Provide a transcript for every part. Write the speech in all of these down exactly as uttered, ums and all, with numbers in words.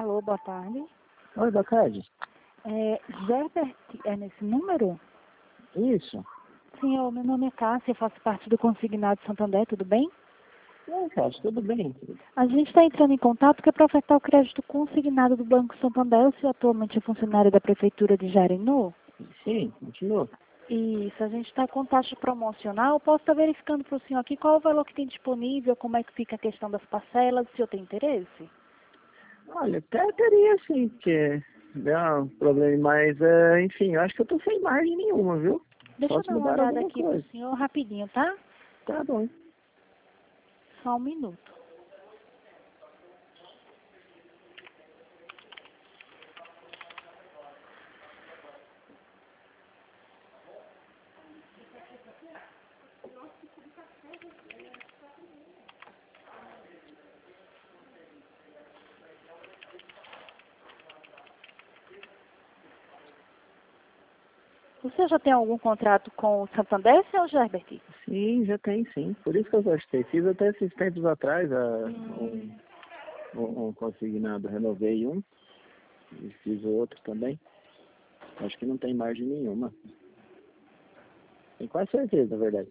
Alô, boa tarde. Oi, boa tarde. É, Gerbert, é nesse número? Isso. Senhor, meu nome é Cássia, eu faço parte do Consignado Santander, tudo bem? Oi, Cássio, tudo bem? A gente está entrando em contato porque é para ofertar o crédito consignado do Banco Santander. O senhor atualmente é funcionário da Prefeitura de Jarinu? Sim, continua. Isso, a gente está com taxa promocional. Posso estar verificando para o senhor aqui qual o valor que tem disponível, como é que fica a questão das parcelas, o senhor tem interesse? Olha, até teria sim, porque deu um problema, mas é, enfim, eu acho que eu tô sem margem nenhuma, viu? Deixa Só eu se dar uma mudar olhada alguma aqui para o coisa. senhor rapidinho, tá? Tá bom. Só um minuto. Você já tem algum contrato com o Santander, senhor Gerbert? Sim, já tem sim. Por isso que eu gostei. Fiz até esses tempos atrás a, Hum. um, um, um consignado, renovei um e fiz o outro também. Acho que não tem margem nenhuma. Tenho quase certeza, na verdade.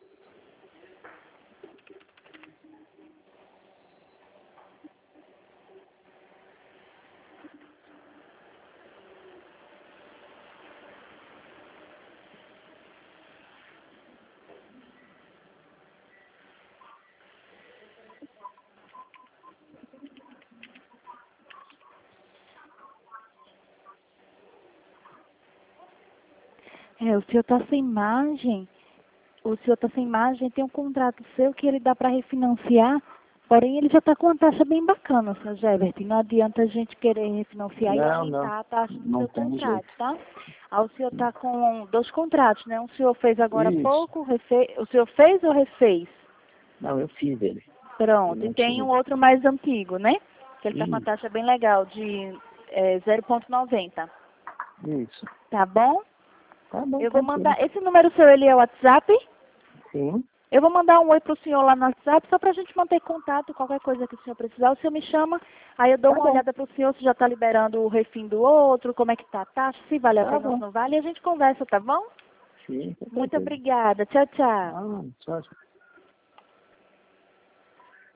É, o senhor está sem margem. O senhor está sem margem, tem um contrato seu que ele dá para refinanciar, porém ele já está com uma taxa bem bacana, senhor Gerbert. Não adianta a gente querer refinanciar e Não, não. aumentar a taxa do Não seu tem contrato, jeito. tá? Aí o senhor está com dois contratos, né? Um o senhor fez agora há Isso. pouco, refe... o senhor fez ou refez? Não, eu fiz ele. Eu Pronto. E não tem um tive. outro mais antigo, né? Que ele está com uma Isso. taxa bem legal, de é, zero vírgula noventa. Isso. Tá bom? Tá bom, Eu vou tranquilo. mandar... Esse número seu, ele é o WhatsApp? Sim. Eu vou mandar um oi pro senhor lá no WhatsApp, só pra gente manter contato, qualquer coisa que o senhor precisar, o senhor me chama, aí eu dou Tá uma bom. olhada pro senhor se já tá liberando o refim do outro, como é que tá a taxa, se vale a Tá pena ou se bom. não vale, e a gente conversa, tá bom? Sim, com Muito certeza. obrigada. Tchau, tchau. Ah, tchau, tchau.